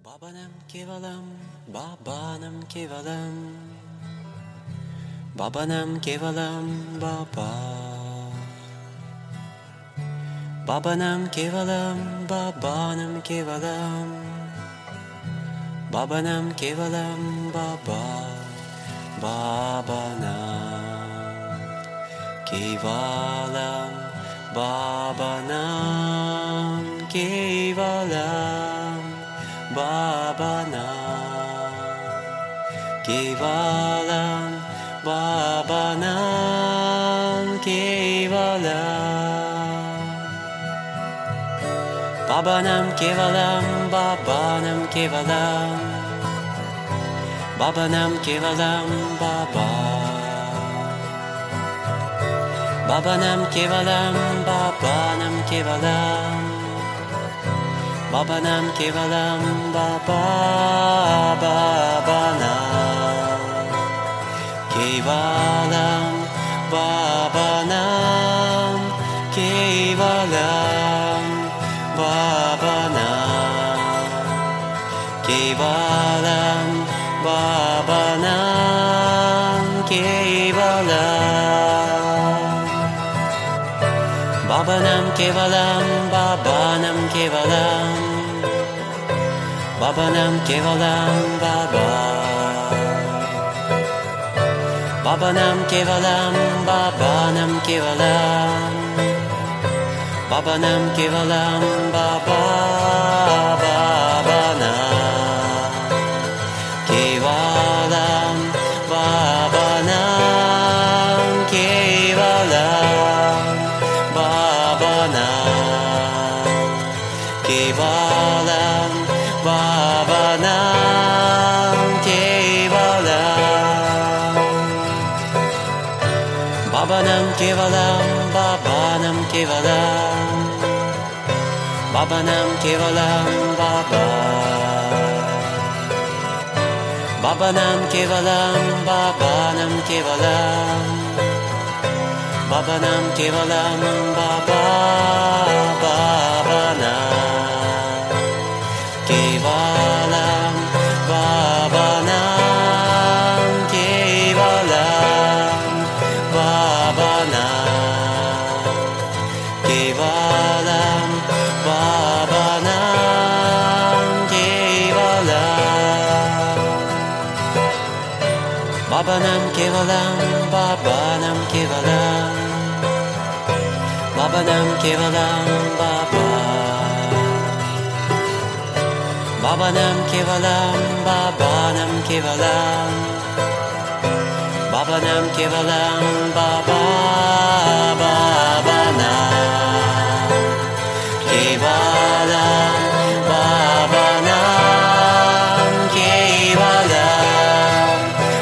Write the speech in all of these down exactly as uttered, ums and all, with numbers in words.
Babanam Kevalam, Babanam Kevalam, Babanam Kevalam, Baba. Babanam Kevalam, Babanam Kevalam, Babanam Kevalam, Baba. Babanam Kevalam, Babanam Kevalam, Babanam Kevalam, Babanam Kevalam, Babanam Kevalam, Babanam Kevalam, Babanam Kevalam, Baba. Babanam Kevalam, Babanam Kevalam, Babanam Kevalam, Baba. Babanam Kevalam, Babanam Kevalam, Babanam Kevalam, Babanam Kevalam, Babanam Kevalam, Babanam Kevalam, Babanam Kevalam, Baba. Babanam Kevalam, Babanam Kevalam, Babanam Kevalam, Baba. Babanam Kevalam, Babanam Kevalam, Babanam Kevalam, Babanam Kevalam, Babanam Kevalam, Babanam Kevalam, Babanam Kevalam, Baba. Babanam Kevalam, Babanam Kevalam, Babanam Kevalam, Baba. Babanam Kevalam, Babanam Kevalam, Babanam Kevalam, Babanam Kevalam, Babanam Kevalam, Babanam Kevalam, Babanam Kevalam, Baba. Babanam Kevalam, Babanam Kevalam, Babanam Kevalam, Baba. Babanam Kevalam, Babanam Kevalam,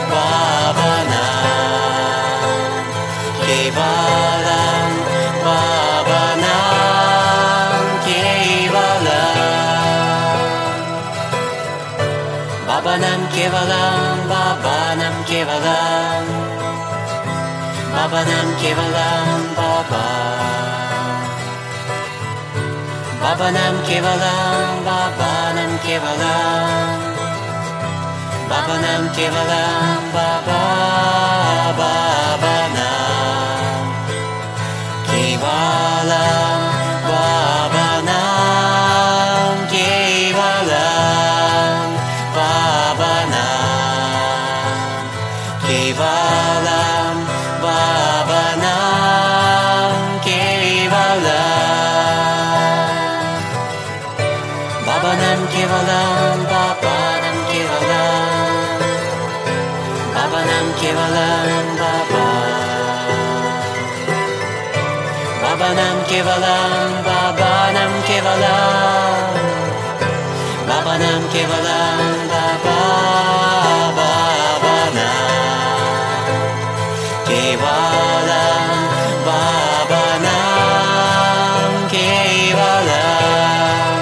Babanam Kevalam, Babanam Kevalam, Babanam Kevalam, Babanam Kevalam, Babanam Kevalam, Baba. Babanam Kevalam, Babanam Kevalam, Babanam Kevalam, Baba. Babanam Kevalam, Babanam Kevalam, Babanam Kevalam, Babanam Kevalam, Babanam Kevalam, Babanam Kevalam, Babanam Kevalam, Baba. Babanam Kevalam, Babanam Kevalam, Babanam Kevalam, Baba. Babanam Kevalam, Babanam Kevalam,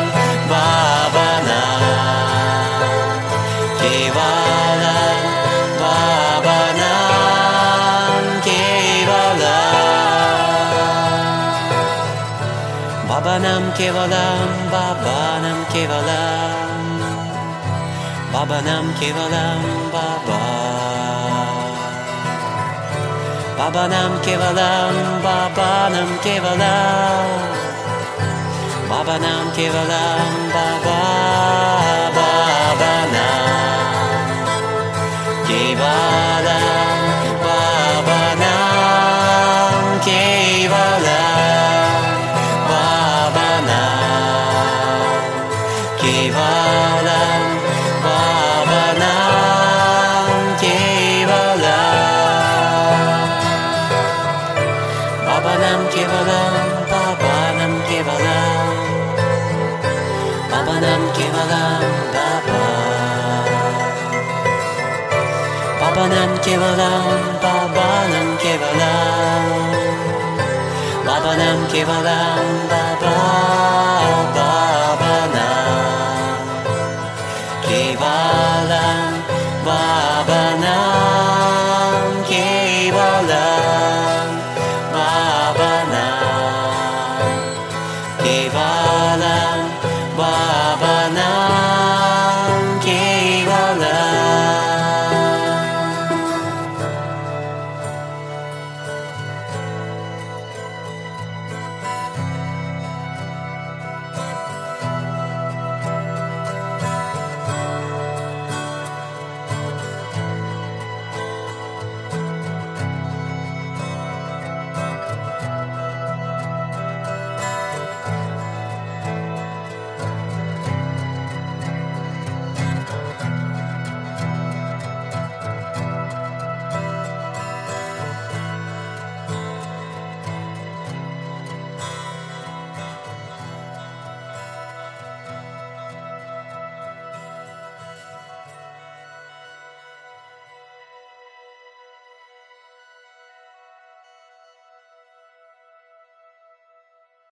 Babanam Kevalam, Babanam Kevalam, Babanam Kevalam, Babanam Kevalam, Babanam Kevalam Baba. Babanam Kevalam, Babanam Kevalam, Babanam Kevalam, Baba, Babanam Kevalam, Babanam Kevalam, Babanam Kevalam, Babanam Kevalam. Babanam Kevalam, Babanam Kevalam, Babanam Kevalam, Baba. Babanam Kevalam, Babanam Kevalam, Babanam Kevalam, Baba, Babanam Kevalam.